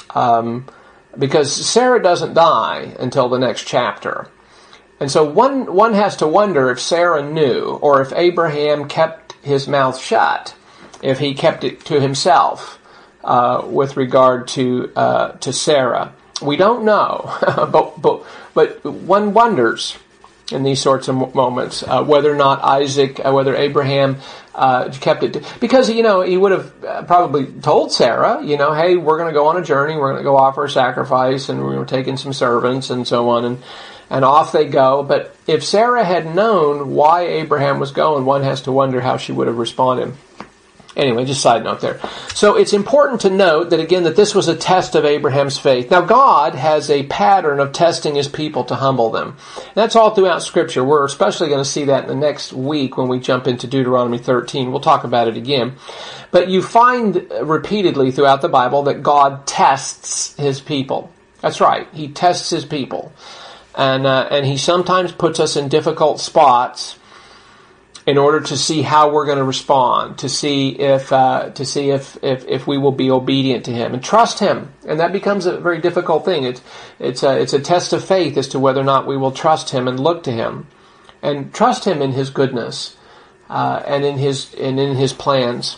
Because Sarah doesn't die until the next chapter. And so one has to wonder if Sarah knew, or if Abraham kept his mouth shut, if he kept it to himself with regard to Sarah. We don't know, but one wonders in these sorts of moments whether or not whether Abraham kept it, because he would have probably told Sarah, hey, we're going to go on a journey, we're going to go offer a sacrifice, and we're taking some servants and so on, and off they go. But if Sarah had known why Abraham was going, one has to wonder how she would have responded. Anyway, just side note there. So it's important to note that, again, that this was a test of Abraham's faith. Now, God has a pattern of testing his people to humble them. And that's all throughout Scripture. We're especially going to see that in the next week when we jump into Deuteronomy 13. We'll talk about it again. But you find repeatedly throughout the Bible that God tests his people. That's right. He tests his people. And he sometimes puts us in difficult spots in order to see how we're going to respond, to see if we will be obedient to him and trust him. And that becomes a very difficult thing. It's a test of faith as to whether or not we will trust him and look to him and trust him in his goodness and in his plans.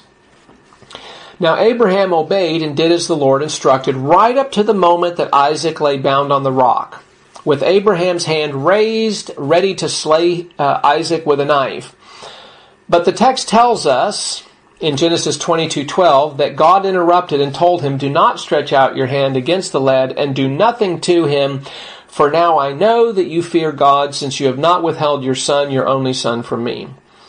Now Abraham obeyed and did as the Lord instructed, right up to the moment that Isaac lay bound on the rock, with Abraham's hand raised, ready to slay Isaac with a knife. But the text tells us in Genesis 22:12 that God interrupted and told him, do not stretch out your hand against the lad and do nothing to him, for now I know that you fear God, since you have not withheld your son, your only son, from me.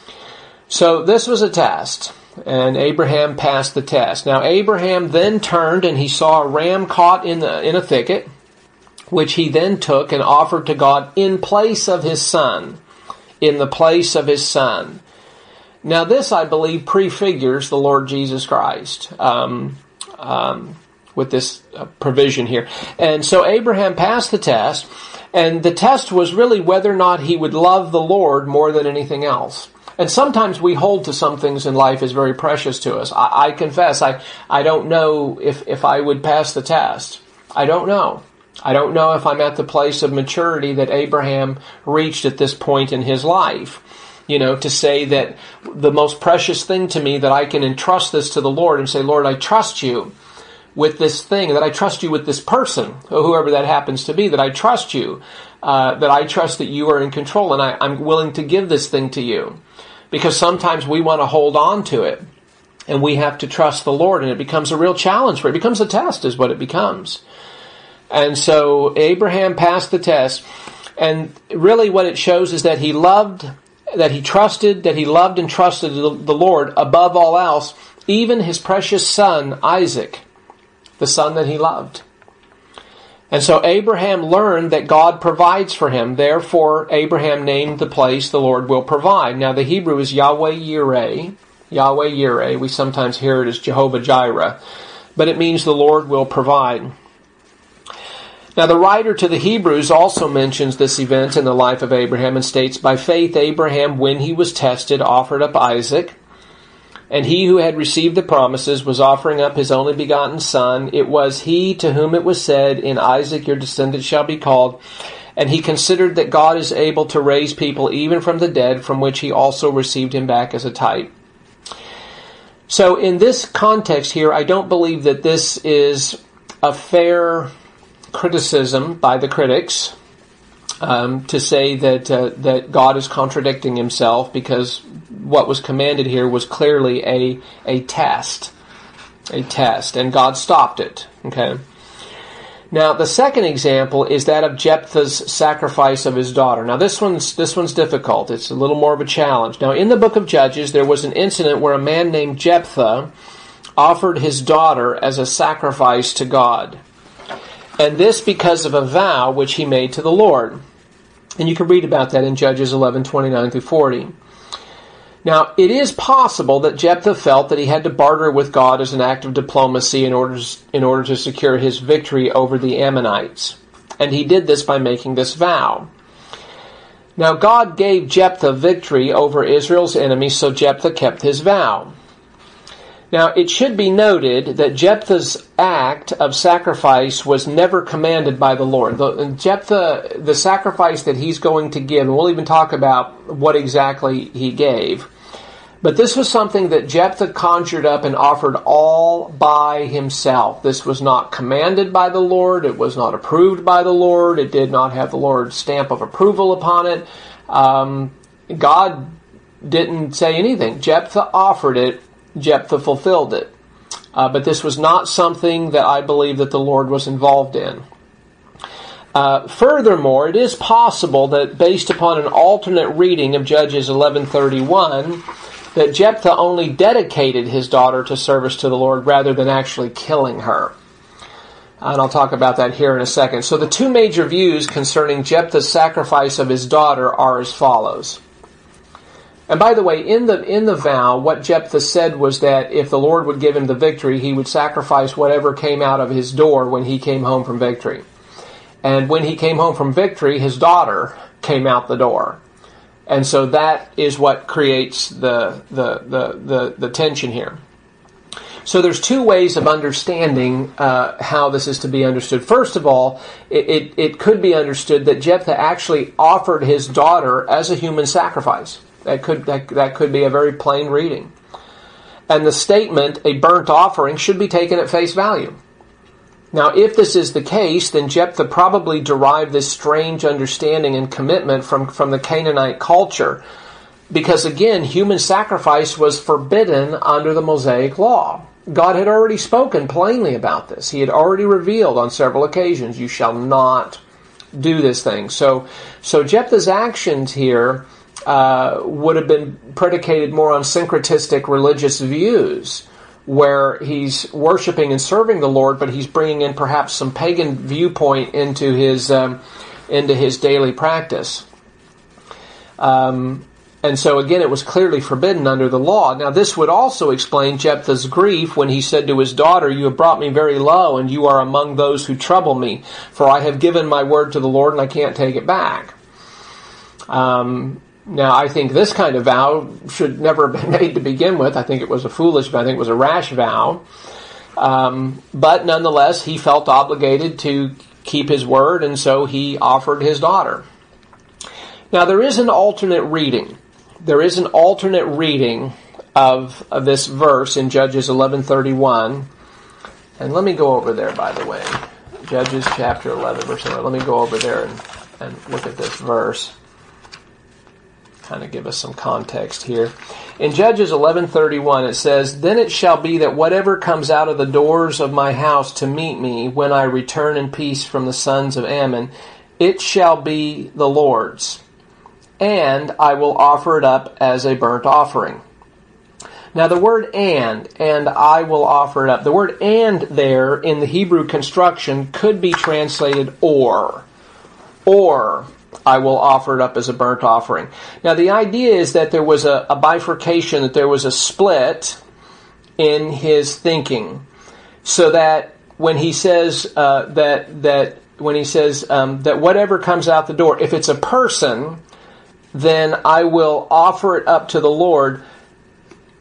So this was a test, and Abraham passed the test. Now Abraham then turned and he saw a ram caught in a thicket, which he then took and offered to God in place of his son. In the place of his son. Now this, I believe, prefigures the Lord Jesus Christ with this provision here. And so Abraham passed the test, and the test was really whether or not he would love the Lord more than anything else. And sometimes we hold to some things in life as very precious to us. I confess, I don't know if I would pass the test. I don't know. I don't know if I'm at the place of maturity that Abraham reached at this point in his life. To say that the most precious thing to me, that I can entrust this to the Lord and say, Lord, I trust you with this thing, that I trust you with this person, or whoever that happens to be, that I trust you, that I trust that you are in control, and I'm willing to give this thing to you. Because sometimes we want to hold on to it, and we have to trust the Lord, and it becomes a real challenge for it. It becomes a test is what it becomes. And so Abraham passed the test, and really what it shows is that he loved, that he trusted, that he loved and trusted the Lord above all else, even his precious son, Isaac, the son that he loved. And so Abraham learned that God provides for him. Therefore, Abraham named the place the Lord will provide. Now, the Hebrew is Yahweh Yireh. Yahweh Yireh. We sometimes hear it as Jehovah Jireh. But it means the Lord will provide. Now, the writer to the Hebrews also mentions this event in the life of Abraham and states, by faith Abraham, when he was tested, offered up Isaac. And he who had received the promises was offering up his only begotten son. It was he to whom it was said, in Isaac your descendant shall be called. And he considered that God is able to raise people even from the dead, from which he also received him back as a type. So in this context here, I don't believe that this is a fair criticism by the critics to say that God is contradicting himself, because what was commanded here was clearly a test, and God stopped it. Okay. Now, the second example is that of Jephthah's sacrifice of his daughter. Now, this one's difficult. It's a little more of a challenge. Now, in the book of Judges, there was an incident where a man named Jephthah offered his daughter as a sacrifice to God. And this because of a vow which he made to the Lord. And you can read about that in Judges 11:29 through 40. Now, it is possible that Jephthah felt that he had to barter with God as an act of diplomacy in order to secure his victory over the Ammonites. And he did this by making this vow. Now, God gave Jephthah victory over Israel's enemies, so Jephthah kept his vow. Now, it should be noted that Jephthah's act of sacrifice was never commanded by the Lord. Jephthah, the sacrifice that he's going to give, and we'll even talk about what exactly he gave, but this was something that Jephthah conjured up and offered all by himself. This was not commanded by the Lord. It was not approved by the Lord. It did not have the Lord's stamp of approval upon it. God didn't say anything. Jephthah offered it. Jephthah fulfilled it. But this was not something that I believe that the Lord was involved in. Furthermore, it is possible that based upon an alternate reading of Judges 11:31, that Jephthah only dedicated his daughter to service to the Lord rather than actually killing her. And I'll talk about that here in a second. So the two major views concerning Jephthah's sacrifice of his daughter are as follows. And by the way, in the vow, what Jephthah said was that if the Lord would give him the victory, he would sacrifice whatever came out of his door when he came home from victory. And when he came home from victory, his daughter came out the door. And so that is what creates the tension here. So there's two ways of understanding how this is to be understood. First of all, it could be understood that Jephthah actually offered his daughter as a human sacrifice. That could be a very plain reading. And the statement, a burnt offering, should be taken at face value. Now, if this is the case, then Jephthah probably derived this strange understanding and commitment from the Canaanite culture. Because again, human sacrifice was forbidden under the Mosaic law. God had already spoken plainly about this. He had already revealed on several occasions, you shall not do this thing. So Jephthah's actions here would have been predicated more on syncretistic religious views, where he's worshiping and serving the Lord, but he's bringing in perhaps some pagan viewpoint into his daily practice. And so again, it was clearly forbidden under the law. Now, this would also explain Jephthah's grief when he said to his daughter, you have brought me very low, and you are among those who trouble me, for I have given my word to the Lord, and I can't take it back. Now, I think this kind of vow should never have been made to begin with. I think it was a foolish vow. I think it was a rash vow. But nonetheless, he felt obligated to keep his word, and so he offered his daughter. Now, there is an alternate reading. There is an alternate reading of this verse in Judges 11:31. And let me go over there, by the way. Judges chapter 11, verse 11. Let me go over there and look at this verse. Kind of give us some context here. In Judges 11:31 it says, then it shall be that whatever comes out of the doors of my house to meet me when I return in peace from the sons of Ammon, it shall be the Lord's, and I will offer it up as a burnt offering. Now the word and I will offer it up. The word and there in the Hebrew construction could be translated or I will offer it up as a burnt offering. Now the idea is that there was a bifurcation, that there was a split in his thinking, so that when he says that whatever comes out the door, if it's a person, then I will offer it up to the Lord.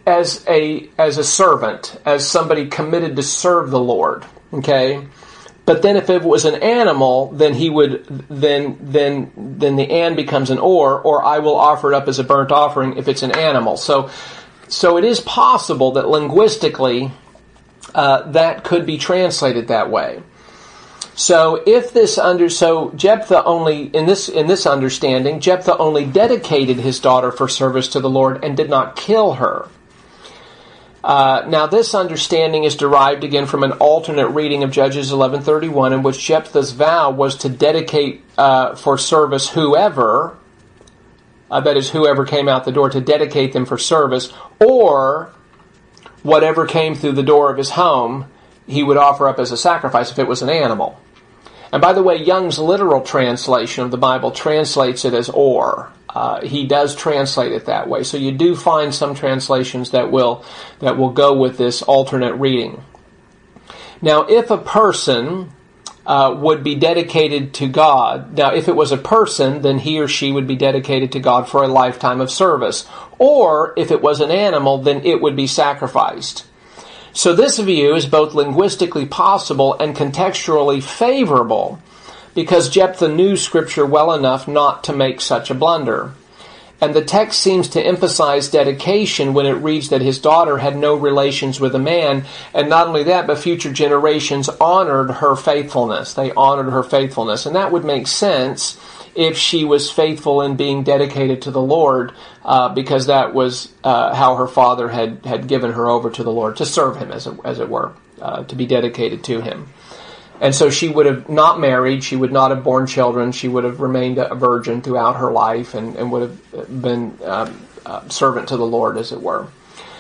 as a servant, as somebody committed to serve the Lord. Okay? But then if it was an animal, then he would then the and becomes an or I will offer it up as a burnt offering if it's an animal. So it is possible that linguistically that could be translated that way. So Jephthah only in this understanding, Jephthah only dedicated his daughter for service to the Lord and did not kill her. Now this understanding is derived again from an alternate reading of Judges 11:31, in which Jephthah's vow was to dedicate for service whoever, that is whoever came out the door, to dedicate them for service, or whatever came through the door of his home, he would offer up as a sacrifice if it was an animal. And by the way, Young's literal translation of the Bible translates it as or. He does translate it that way. So you do find some translations that will go with this alternate reading. Now, if a person would be dedicated to God, now if it was a person, then he or she would be dedicated to God for a lifetime of service. Or if it was an animal, then it would be sacrificed. So this view is both linguistically possible and contextually favorable, because Jephthah knew Scripture well enough not to make such a blunder. And the text seems to emphasize dedication when it reads that his daughter had no relations with a man, and not only that, but future generations honored her faithfulness. They honored her faithfulness. And that would make sense if she was faithful in being dedicated to the Lord, because that was how her father had given her over to the Lord, to serve him, as it were, to be dedicated to him. And so she would have not married, she would not have borne children, she would have remained a virgin throughout her life and would have been servant to the Lord, as it were.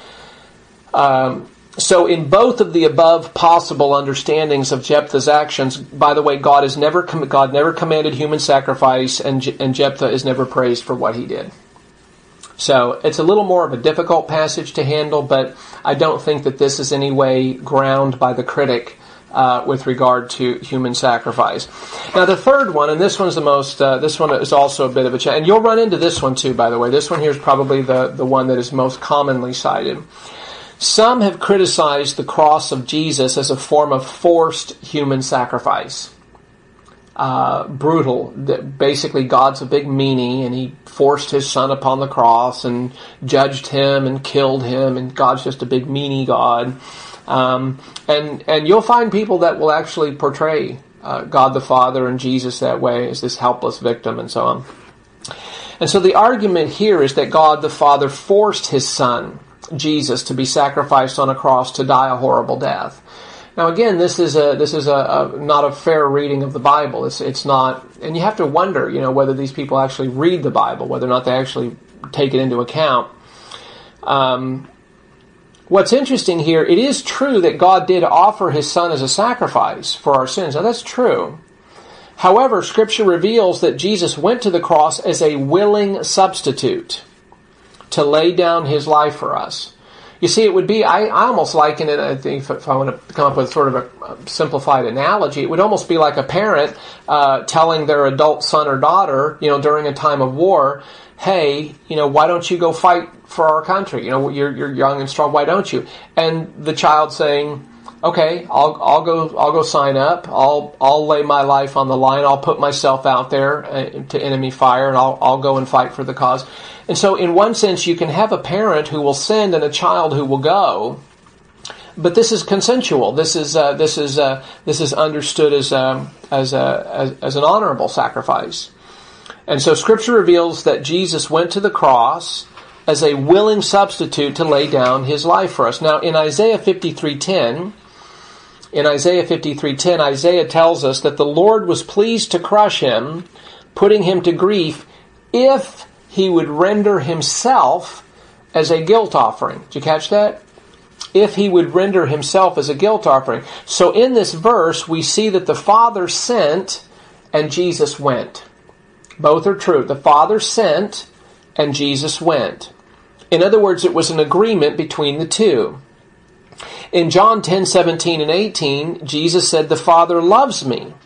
So in both of the above possible understandings of Jephthah's actions, by the way, God never commanded human sacrifice, and Jephthah is never praised for what he did. So it's a little more of a difficult passage to handle, but I don't think that this is any way ground by the critic with regard to human sacrifice. Now the third one, and this one's the most, this one is also a bit of a challenge, and you'll run into this one too, by the way. This one here is probably the one that is most commonly cited. Some have criticized the cross of Jesus as a form of forced human sacrifice. Brutal. Basically, God's a big meanie, and he forced his son upon the cross and judged him and killed him, and God's just a big meanie God. And you'll find people that will actually portray God the Father and Jesus that way, as this helpless victim and so on. And so the argument here is that God the Father forced his son, Jesus, to be sacrificed on a cross to die a horrible death. Now again, this is not a fair reading of the Bible. It's not, and you have to wonder, whether these people actually read the Bible, whether or not they actually take it into account. What's interesting here, it is true that God did offer his son as a sacrifice for our sins. Now that's true. However, Scripture reveals that Jesus went to the cross as a willing substitute to lay down his life for us. You see, it would be, I almost liken it, I think, if I want to come up with sort of a simplified analogy, it would almost be like a parent telling their adult son or daughter, during a time of war, hey, why don't you go fight for our country? You're young and strong, why don't you? And the child saying, okay, I'll go sign up. I'll lay my life on the line. I'll put myself out there to enemy fire, and I'll go and fight for the cause. And so, in one sense, you can have a parent who will send and a child who will go, but this is consensual. This is understood as an honorable sacrifice. And so, Scripture reveals that Jesus went to the cross as a willing substitute to lay down his life for us. Now, in Isaiah 53:10, Isaiah tells us that the Lord was pleased to crush him, putting him to grief, if he would render himself as a guilt offering. Did you catch that? If he would render himself as a guilt offering. So in this verse, we see that the Father sent and Jesus went. Both are true. The Father sent and Jesus went. In other words, it was an agreement between the two. In John 10:17 and 18, Jesus said, "The Father loves me,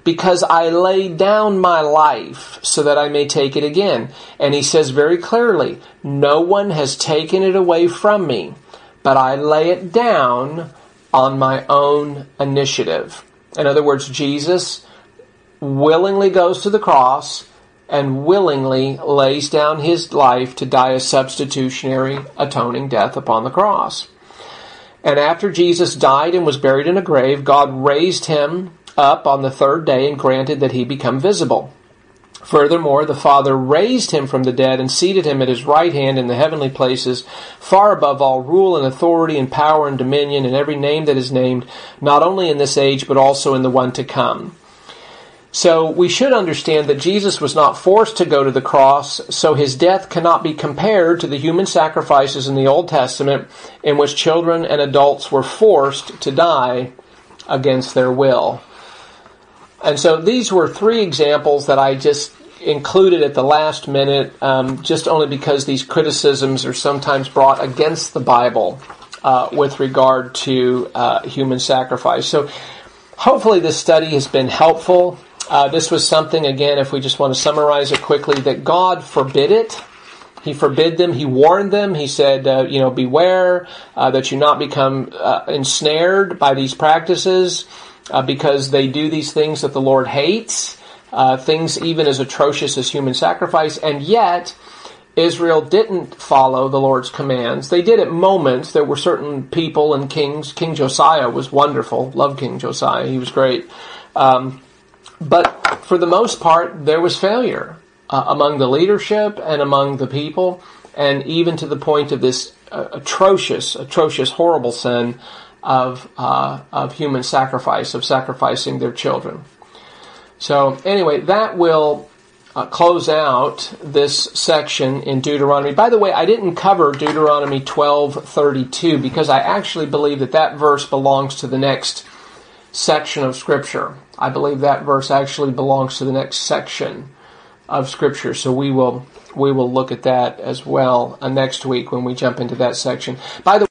because I laid down my life so that I may take it again. And he says very clearly, no one has taken it away from me, but I lay it down on my own initiative. In other words, Jesus willingly goes to the cross and willingly lays down his life to die a substitutionary atoning death upon the cross. And after Jesus died and was buried in a grave, God raised him up on the third day and granted that he become visible. Furthermore, the Father raised him from the dead and seated him at his right hand in the heavenly places, far above all rule and authority and power and dominion and every name that is named, not only in this age but also in the one to come. So we should understand that Jesus was not forced to go to the cross, so his death cannot be compared to the human sacrifices in the Old Testament in which children and adults were forced to die against their will. And so these were three examples that I just included at the last minute, just only because these criticisms are sometimes brought against the Bible with regard to human sacrifice. So hopefully this study has been helpful. This was something, again, if we just want to summarize it quickly, that God forbid it. He forbid them. He warned them. He said, beware that you not become ensnared by these practices because they do these things that the Lord hates, things even as atrocious as human sacrifice. And yet, Israel didn't follow the Lord's commands. They did at moments. There were certain people and kings. King Josiah was wonderful. Loved King Josiah. He was great. But for the most part, there was failure among the leadership and among the people, and even to the point of this atrocious, horrible sin of human sacrifice, of sacrificing their children. So anyway, that will close out this section in Deuteronomy. By the way, I didn't cover Deuteronomy 12:32 because I actually believe that verse belongs to the next section of Scripture. I believe that verse actually belongs to the next section of Scripture. So we will look at that as well next week when we jump into that section. By the